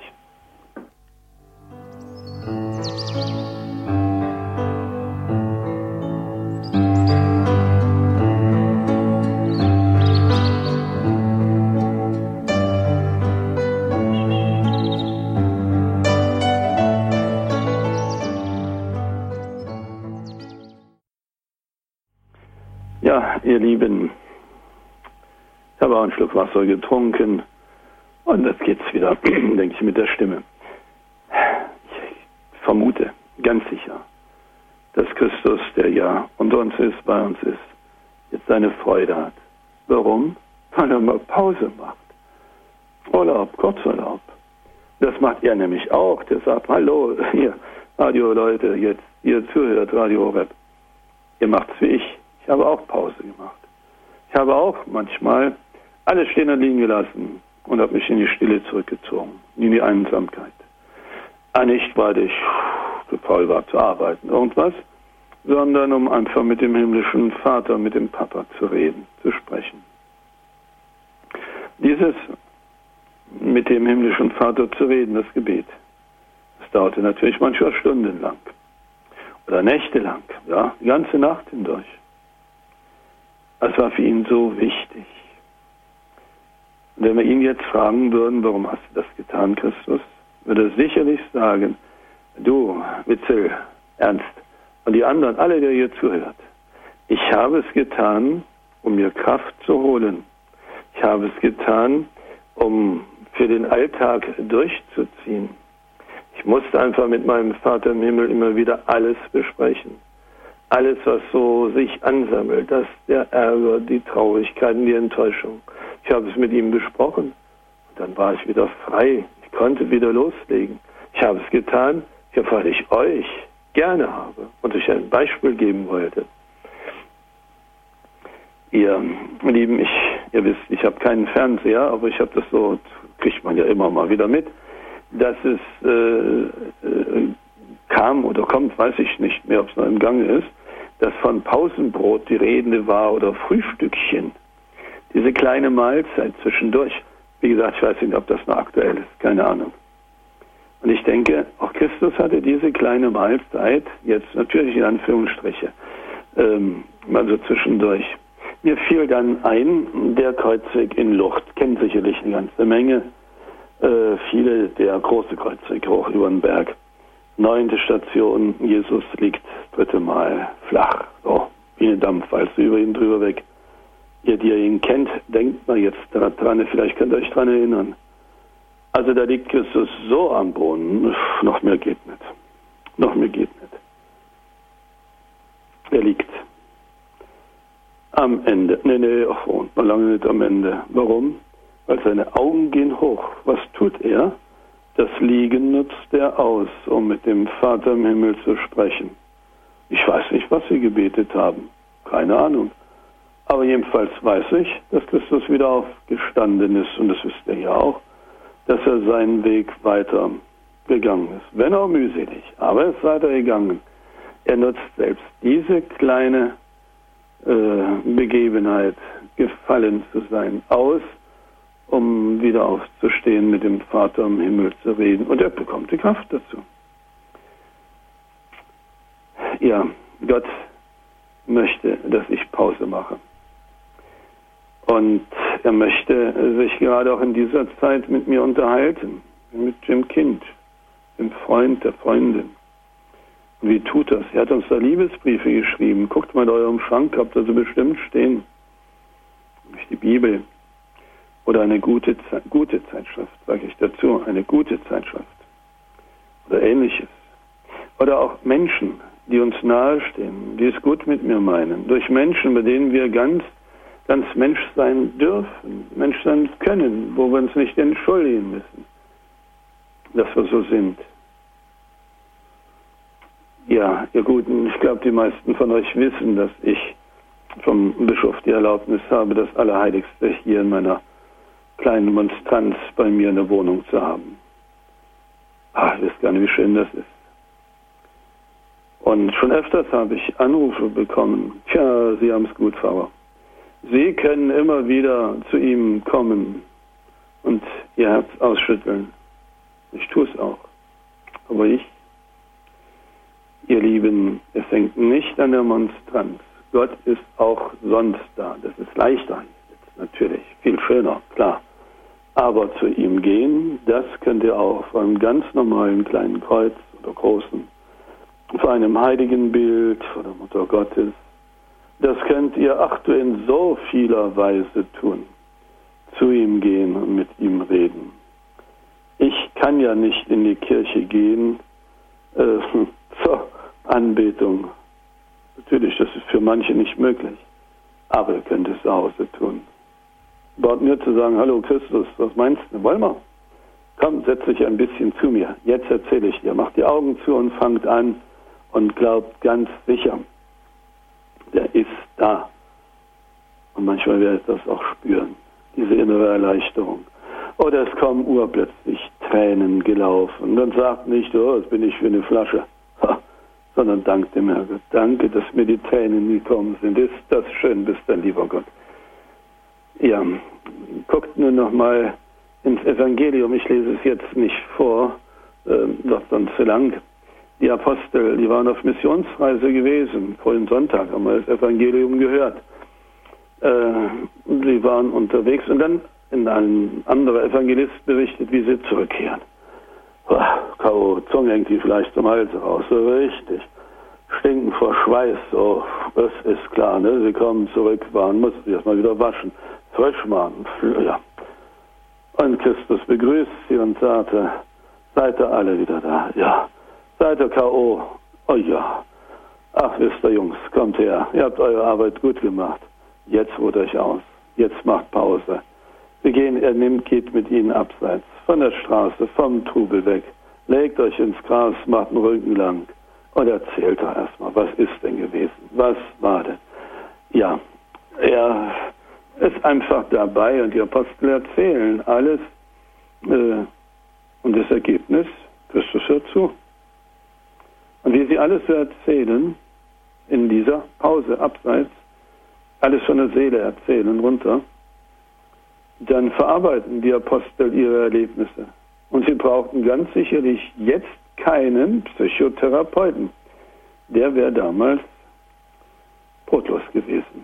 Ja, ihr Lieben, ich habe auch einen Schluck Wasser getrunken und jetzt geht's wieder, denke ich, mit der Stimme. Ich vermute, ganz sicher, dass Christus, der ja unter uns ist, bei uns ist, jetzt seine Freude hat. Warum? Weil er mal Pause macht. Urlaub, Kurzurlaub. Das macht er nämlich auch. Der sagt, hallo, hier, Radio-Leute, jetzt, ihr zuhört, Radio Horeb. Ihr macht's wie ich. Ich habe auch Pause gemacht. Ich habe auch manchmal alles stehen und liegen gelassen und habe mich in die Stille zurückgezogen, in die Einsamkeit. Ah, nicht, weil ich zu faul war zu arbeiten, irgendwas, sondern um einfach mit dem himmlischen Vater, mit dem Papa zu reden, zu sprechen. Dieses mit dem himmlischen Vater zu reden, das Gebet, das dauerte natürlich manchmal stundenlang oder nächtelang, ja, die ganze Nacht hindurch. Das war für ihn so wichtig. Und wenn wir ihn jetzt fragen würden, warum hast du das getan, Christus, würde er sicherlich sagen, du, Witzel, Ernst und die anderen, alle, die hier zuhört, ich habe es getan, um mir Kraft zu holen. Ich habe es getan, um für den Alltag durchzuziehen. Ich musste einfach mit meinem Vater im Himmel immer wieder alles besprechen. Alles, was so sich ansammelt, das, der Ärger, die Traurigkeiten, die Enttäuschung. Ich habe es mit ihm besprochen. Und dann war ich wieder frei. Ich konnte wieder loslegen. Ich habe es getan, weil ich euch gerne habe und euch ein Beispiel geben wollte. Ihr Lieben, ich, ihr wisst, ich habe keinen Fernseher, aber ich habe das so, kriegt man ja immer mal wieder mit, dass es äh, äh, kam oder kommt, weiß ich nicht mehr, ob es noch im Gange ist, dass von Pausenbrot die Rede war oder Frühstückchen. Diese kleine Mahlzeit zwischendurch. Wie gesagt, ich weiß nicht, ob das noch aktuell ist, keine Ahnung. Und ich denke, auch Christus hatte diese kleine Mahlzeit, jetzt natürlich in Anführungsstriche, ähm, also zwischendurch. Mir fiel dann ein, der Kreuzweg in Lucht, kennt sicherlich eine ganze Menge, äh, viele, der große Kreuzweg hoch über den Berg. Neunte Station, Jesus liegt das dritte Mal flach, so wie ein Dampfwalze über ihn drüber weg. Ihr, die ihr ihn kennt, denkt mal jetzt dran, vielleicht könnt ihr euch dran erinnern. Also da liegt Christus so am Boden, noch mehr geht nicht. Noch mehr geht nicht. Er liegt am Ende. Nee, nee, ach, wohnt noch lange nicht am Ende. Warum? Weil seine Augen gehen hoch. Was tut er? Das Liegen nutzt er aus, um mit dem Vater im Himmel zu sprechen. Ich weiß nicht, was sie gebetet haben. Keine Ahnung. Aber jedenfalls weiß ich, dass Christus wieder aufgestanden ist. Und das wisst ihr ja auch, dass er seinen Weg weiter gegangen ist. Wenn auch mühselig, aber er ist weiter gegangen. Er nutzt selbst diese kleine äh, Begebenheit, gefallen zu sein, aus, um wieder aufzustehen, mit dem Vater im Himmel zu reden. Und er bekommt die Kraft dazu. Ja, Gott möchte, dass ich Pause mache. Und er möchte sich gerade auch in dieser Zeit mit mir unterhalten, mit dem Kind, dem Freund, der Freundin. Und wie tut das? Er hat uns da Liebesbriefe geschrieben. Guckt mal in eurem Schrank, habt ihr so bestimmt stehen. Durch die Bibel. Oder eine gute, Ze- gute Zeitschrift, sage ich dazu, eine gute Zeitschrift. Oder Ähnliches. Oder auch Menschen, die uns nahestehen, die es gut mit mir meinen. Durch Menschen, bei denen wir ganz, ganz Mensch sein dürfen, Mensch sein können, wo wir uns nicht entschuldigen müssen, dass wir so sind. Ja, ihr Guten, ich glaube, die meisten von euch wissen, dass ich vom Bischof die Erlaubnis habe, das Allerheiligste hier in meiner kleinen Monstranz bei mir in der Wohnung zu haben. Ah, ich weiß gar nicht, wie schön das ist. Und schon öfters habe ich Anrufe bekommen. Tja, Sie haben es gut, Pfarrer. Sie können immer wieder zu ihm kommen und Ihr Herz ausschütteln. Ich tue es auch. Aber ich, ihr Lieben, es hängt nicht an der Monstranz. Gott ist auch sonst da. Das ist leichter. Jetzt natürlich viel schöner, klar. Aber zu ihm gehen, das könnt ihr auch vor einem ganz normalen kleinen Kreuz oder großen, vor einem heiligen Bild, vor der Mutter Gottes. Das könnt ihr, ach du, in so vieler Weise tun. Zu ihm gehen und mit ihm reden. Ich kann ja nicht in die Kirche gehen äh, zur Anbetung. Natürlich, das ist für manche nicht möglich. Aber ihr könnt es zu Hause tun. Baut mir zu sagen, hallo Christus, was meinst du? Wollen wir? Komm, setz dich ein bisschen zu mir. Jetzt erzähle ich dir. Macht die Augen zu und fangt an und glaubt ganz sicher, der ist da. Und manchmal werdet ihr das auch spüren, diese innere Erleichterung. Oder es kommen urplötzlich Tränen gelaufen. Und dann sagt nicht, oh, das bin ich für eine Flasche. Ha, sondern dank dem Herrn. Danke, dass mir die Tränen gekommen sind. Ist das schön, bist du, lieber Gott. Ja, guckt nur noch mal ins Evangelium. Ich lese es jetzt nicht vor, äh, doch sonst zu lang. Die Apostel, die waren auf Missionsreise gewesen. Vorigen Sonntag haben wir das Evangelium gehört. Äh, sie waren unterwegs und dann in ein anderer Evangelist berichtet, wie sie zurückkehren. K O, Zunge hängt die vielleicht zum Hals raus, so richtig. Stinken vor Schweiß, so, das ist klar, ne? Sie kommen zurück, waren, muss sich erstmal wieder waschen, frisch machen, ja. Und Christus begrüßt sie und sagte, seid ihr alle wieder da? Ja. Seid ihr K O? Oh ja. Ach, wisst ihr, Jungs, kommt her, ihr habt eure Arbeit gut gemacht. Jetzt ruht euch aus, jetzt macht Pause. Wir gehen, er nimmt, geht mit ihnen abseits, von der Straße, vom Trubel weg. Legt euch ins Gras, macht den Rücken lang und erzählt doch erstmal, was ist denn gewesen? Was war denn? Ja, er ist einfach dabei und die Apostel erzählen alles äh, und das Ergebnis, Christus hört zu. Und wie sie alles erzählen, in dieser Pause abseits, alles von der Seele erzählen runter, dann verarbeiten die Apostel ihre Erlebnisse. Und sie brauchten ganz sicherlich jetzt keinen Psychotherapeuten. Der wäre damals brotlos gewesen.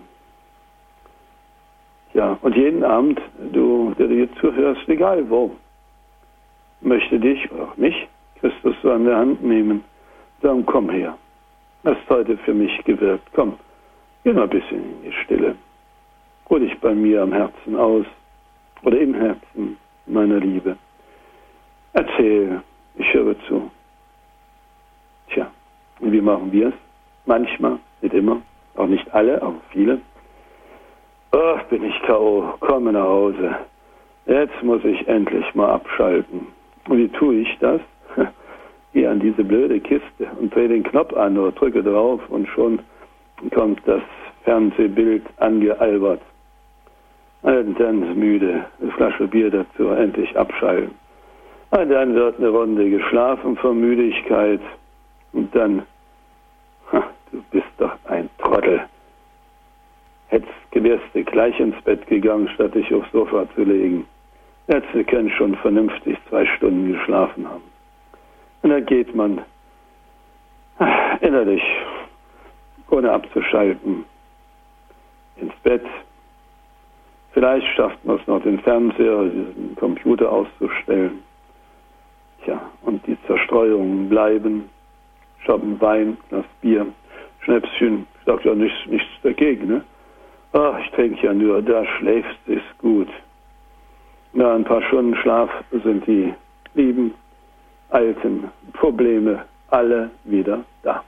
Ja, und jeden Abend, du, der du jetzt zuhörst, egal wo, möchte dich oder auch mich, Christus so an der Hand nehmen, sagen, komm her, hast heute für mich gewirkt, komm, geh mal ein bisschen in die Stille, ruh dich bei mir am Herzen aus oder im Herzen meiner Liebe. Erzähl, ich höre zu. Tja, und wie machen wir es? Manchmal, nicht immer, auch nicht alle, aber viele. Ach, bin ich K O, komme nach Hause. Jetzt muss ich endlich mal abschalten. Und wie tue ich das? Gehe an diese blöde Kiste und drehe den Knopf an oder drücke drauf und schon kommt das Fernsehbild angealbert. Und dann ist müde, eine Flasche Bier dazu, endlich abschalten. Und dann wird eine Runde geschlafen vor Müdigkeit. Und dann, ha, du bist doch ein Trottel. Hättest, wärst du gleich ins Bett gegangen, statt dich aufs Sofa zu legen. Hättest du können schon vernünftig zwei Stunden geschlafen haben. Und da geht man innerlich ohne abzuschalten, ins Bett. Vielleicht schafft man es noch, den Fernseher oder diesen Computer auszustellen. Tja, und die Zerstreuungen bleiben. Shoppen, Wein, Glas Bier, Schnäpschen. Ich sage ja nichts, nichts dagegen, ne? Ach, ich trinke ja nur, da schläfst du, ist gut. Na, ein paar Stunden Schlaf sind die lieben, alten Probleme alle wieder da.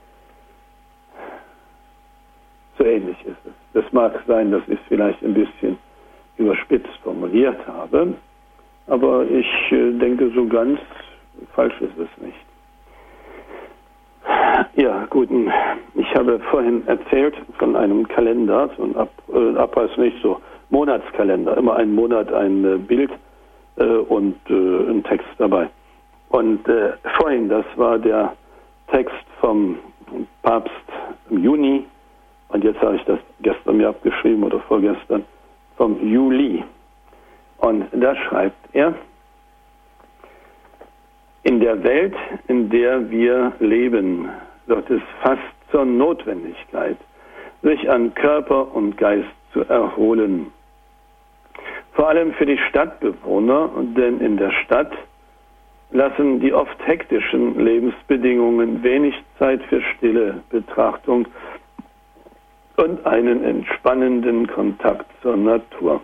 So ähnlich ist es. Das mag sein, dass ich es vielleicht ein bisschen überspitzt formuliert habe, aber ich äh, denke, so ganz falsch ist es nicht. Ja, guten. Ich habe vorhin erzählt von einem Kalender, so ein Ab, äh, Abreiß nicht so, Monatskalender, immer ein Monat ein äh, Bild äh, und äh, ein Text dabei. Und äh, vorhin, das war der Text vom Papst im Juni, und jetzt habe ich das gestern mir abgeschrieben oder vorgestern, vom Juli. Und da schreibt er: In der Welt, in der wir leben, wird es fast zur Notwendigkeit, sich an Körper und Geist zu erholen. Vor allem für die Stadtbewohner, denn in der Stadt lassen die oft hektischen Lebensbedingungen wenig Zeit für stille Betrachtung und einen entspannenden Kontakt zur Natur.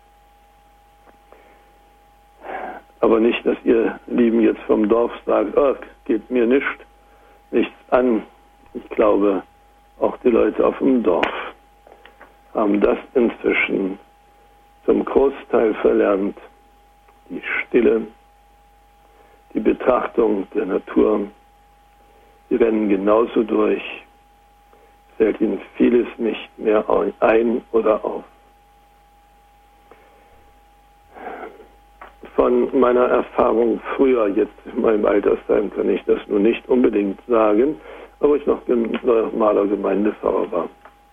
Aber nicht, dass ihr Lieben jetzt vom Dorf sagt, oh, geht mir nicht, nichts an. Ich glaube, auch die Leute auf dem Dorf haben das inzwischen zum Großteil verlernt. Die Stille, die Betrachtung der Natur, sie rennen genauso durch, fällt ihnen vieles nicht mehr ein oder auf. Von meiner Erfahrung früher, jetzt in meinem Altersheim, kann ich das nur nicht unbedingt sagen, aber ich noch normaler Gemeindepfarrer war.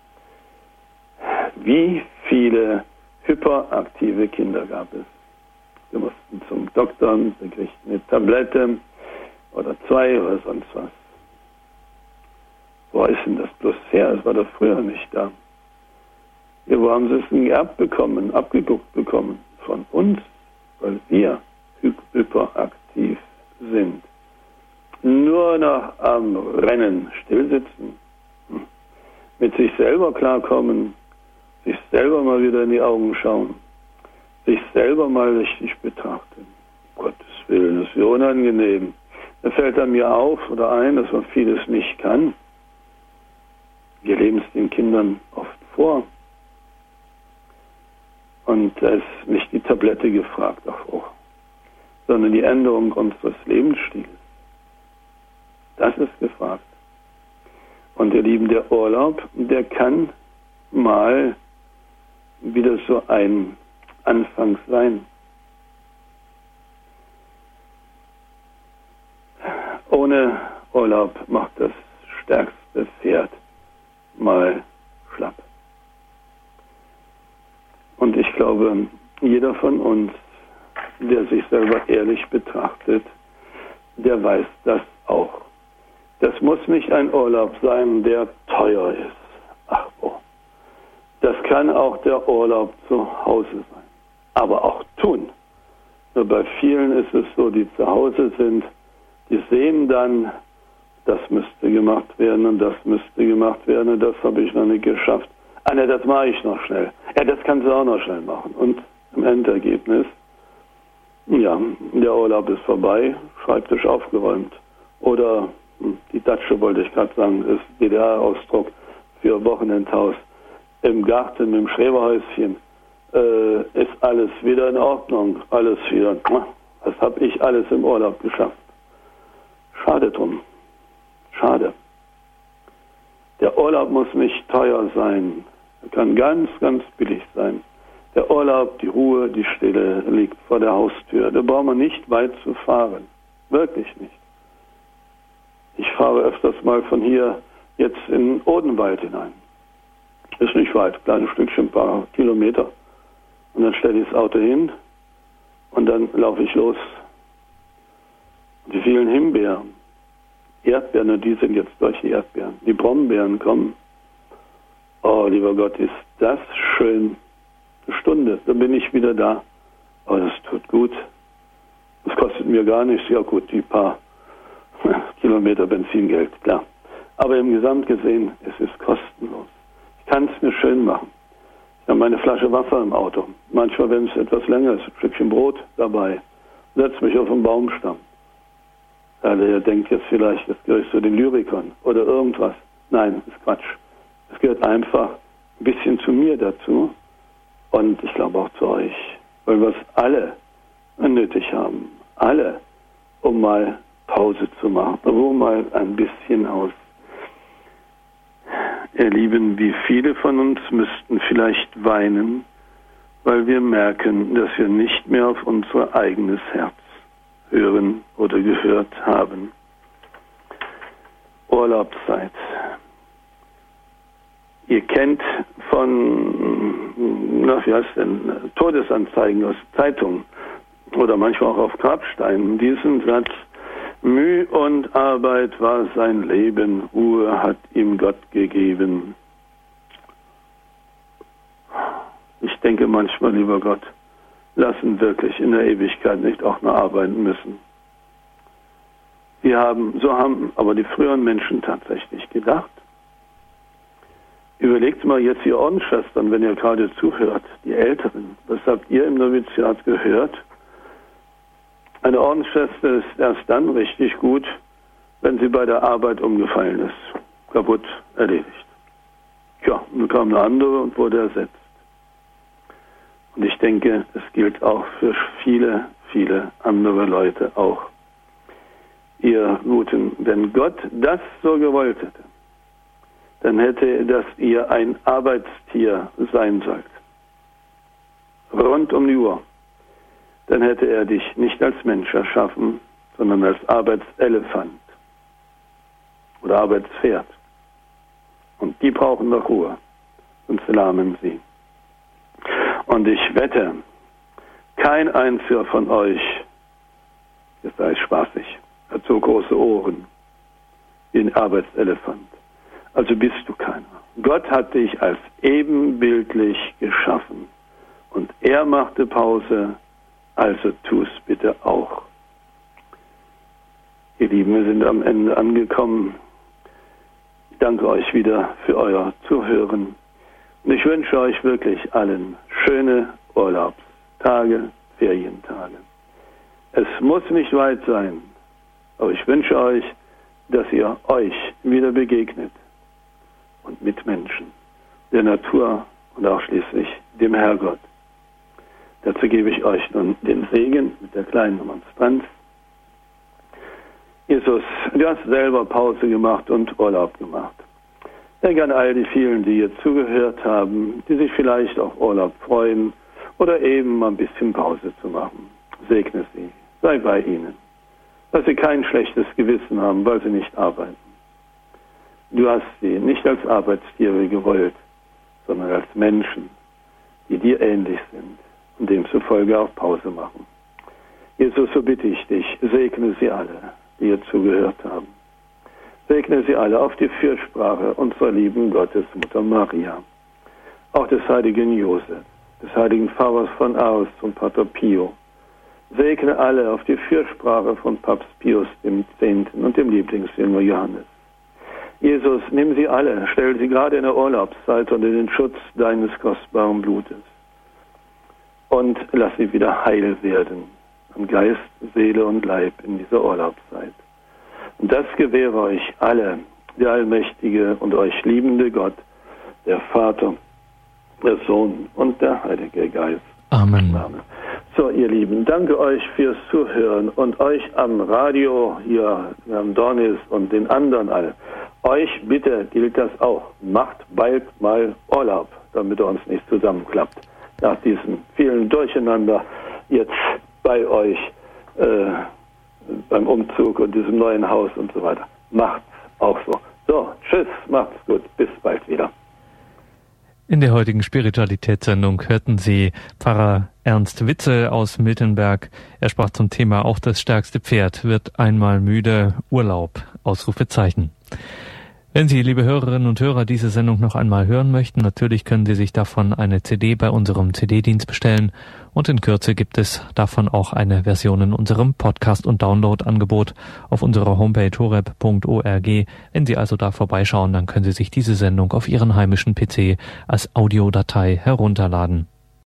Wie viele hyperaktive Kinder gab es? Wir mussten zum Doktor, sie kriegten eine Tablette oder zwei oder sonst was. Wo ist denn das bloß her? Es war doch früher nicht da. Ja, wo haben sie es denn abbekommen, abgeguckt bekommen? Von uns, weil wir hyperaktiv sind. Nur noch am Rennen, stillsitzen, mit sich selber klarkommen, sich selber mal wieder in die Augen schauen, sich selber mal richtig betrachten. Um Gottes Willen, das ist ja unangenehm. Da fällt er mir auf oder ein, dass man vieles nicht kann. Wir leben es den Kindern oft vor. Und da ist nicht die Tablette gefragt, auch, sondern die Änderung unseres Lebensstils. Das ist gefragt. Und ihr Lieben, der Urlaub, der kann mal wieder so ein Anfang sein. Ohne Urlaub macht das stärkste Pferd mal schlapp. Und ich glaube, jeder von uns, der sich selber ehrlich betrachtet, der weiß das auch. Das muss nicht ein Urlaub sein, der teuer ist. Ach oh. Das kann auch der Urlaub zu Hause sein. Aber auch tun. Nur bei vielen ist es so, die zu Hause sind, die sehen dann, das müsste gemacht werden und das müsste gemacht werden und das habe ich noch nicht geschafft. Ah ne, das mache ich noch schnell. Ja, das kannst du auch noch schnell machen. Und im Endergebnis, ja, der Urlaub ist vorbei, Schreibtisch aufgeräumt. Oder die Datsche, wollte ich gerade sagen, ist D D R-Ausdruck für Wochenendhaus. Im Garten, im Schreberhäuschen äh, ist alles wieder in Ordnung. Alles wieder, das habe ich alles im Urlaub geschafft. Schade drum. Schade. Der Urlaub muss nicht teuer sein. Er kann ganz, ganz billig sein. Der Urlaub, die Ruhe, die Stille liegt vor der Haustür. Da braucht man nicht weit zu fahren. Wirklich nicht. Ich fahre öfters mal von hier jetzt in Odenwald hinein. Ist nicht weit, kleines Stückchen, ein paar Kilometer. Und dann stelle ich das Auto hin und dann laufe ich los. Und die vielen Himbeeren, Erdbeeren, die sind jetzt solche Erdbeeren. Die Brombeeren kommen, Oh, lieber Gott, ist das schön. Eine Stunde, dann bin ich wieder da. Oh, das tut gut. Das kostet mir gar nichts. Ja gut, die paar Kilometer Benzingeld, klar. Aber im Gesamt gesehen, es ist kostenlos. Ich kann es mir schön machen. Ich habe meine Flasche Wasser im Auto. Manchmal, wenn es etwas länger ist, ein Stückchen Brot dabei. Setze mich auf einen Baumstamm. Ja, der denkt jetzt vielleicht, das gehört zu den Lyrikern oder irgendwas. Nein, das ist Quatsch. Es gehört einfach ein bisschen zu mir dazu und ich glaube auch zu euch, weil wir es alle nötig haben. Alle, um mal Pause zu machen, ruh mal ein bisschen aus. Ihr Lieben, wie viele von uns müssten vielleicht weinen, weil wir merken, dass wir nicht mehr auf unser eigenes Herz hören oder gehört haben. Urlaubszeit. Ihr kennt von, na, wie heißt denn, Todesanzeigen aus Zeitungen oder manchmal auch auf Grabsteinen diesen Satz: Mühe und Arbeit war sein Leben, Ruhe hat ihm Gott gegeben. Ich denke manchmal, lieber Gott, lassen wirklich in der Ewigkeit nicht auch noch arbeiten müssen. Wir haben, so haben aber die früheren Menschen tatsächlich gedacht. Überlegt mal jetzt, ihr Ordensschwestern, wenn ihr gerade zuhört, die Älteren, was habt ihr im Noviziat gehört? Eine Ordensschwester ist erst dann richtig gut, wenn sie bei der Arbeit umgefallen ist. Kaputt, erledigt. Tja, nun kam eine andere und wurde ersetzt. Und ich denke, es gilt auch für viele, viele andere Leute auch. Ihr Guten, wenn Gott das so gewollt hätte, dann hätte er, dass ihr ein Arbeitstier sein sollt. Rund um die Uhr. Dann hätte er dich nicht als Mensch erschaffen, sondern als Arbeitselefant oder Arbeitspferd. Und die brauchen noch Ruhe, sonst lahmen sie. Und ich wette, kein einziger von euch, jetzt sei ich spaßig, hat so große Ohren wie ein Arbeitselefant. Also bist du keiner. Gott hat dich als ebenbildlich geschaffen. Und er machte Pause, also tu es bitte auch. Ihr Lieben, wir sind am Ende angekommen. Ich danke euch wieder für euer Zuhören. Und ich wünsche euch wirklich allen schöne Urlaubstage, Ferientage. Es muss nicht weit sein, aber ich wünsche euch, dass ihr euch wieder begegnet und Mitmenschen, der Natur und auch schließlich dem Herrgott. Dazu gebe ich euch nun den Segen mit der kleinen Monstranz. Jesus, du hast selber Pause gemacht und Urlaub gemacht. Denke an all die vielen, die hier zugehört haben, die sich vielleicht auf Urlaub freuen oder eben mal ein bisschen Pause zu machen. Segne sie, sei bei ihnen, dass sie kein schlechtes Gewissen haben, weil sie nicht arbeiten. Du hast sie nicht als Arbeitstiere gewollt, sondern als Menschen, die dir ähnlich sind und demzufolge auch Pause machen. Jesus, so bitte ich dich, segne sie alle, die hier zugehört haben. Segne sie alle auf die Fürsprache unserer lieben Gottesmutter Maria, auch des heiligen Josef, des heiligen Pfarrers von Ars und Pater Pio. Segne alle auf die Fürsprache von Papst Pius dem Zehnten und dem Lieblingsjünger Johannes. Jesus, nimm sie alle, stell sie gerade in der Urlaubszeit unter den Schutz deines kostbaren Blutes. Und lass sie wieder heil werden, an Geist, Seele und Leib in dieser Urlaubszeit. Und das gewähre euch alle, der allmächtige und euch liebende Gott, der Vater, der Sohn und der Heilige Geist. Amen. Amen. So, ihr Lieben, danke euch fürs Zuhören und euch am Radio hier, am Dornis und den anderen alle. Euch bitte gilt das auch. Macht bald mal Urlaub, damit er uns nicht zusammenklappt. Nach diesem vielen Durcheinander jetzt bei euch äh, beim Umzug und diesem neuen Haus und so weiter. Macht's auch so. So, tschüss, macht's gut, bis bald wieder. In der heutigen Spiritualitätssendung hörten Sie Pfarrer Ernst Witzel aus Miltenberg. Er sprach zum Thema Auch das stärkste Pferd wird einmal müde, Urlaub, Ausrufezeichen. Wenn Sie, liebe Hörerinnen und Hörer, diese Sendung noch einmal hören möchten, natürlich können Sie sich davon eine C D bei unserem C D-Dienst bestellen und in Kürze gibt es davon auch eine Version in unserem Podcast- und Download-Angebot auf unserer Homepage horeb punkt org. Wenn Sie also da vorbeischauen, dann können Sie sich diese Sendung auf Ihren heimischen P C als Audiodatei herunterladen.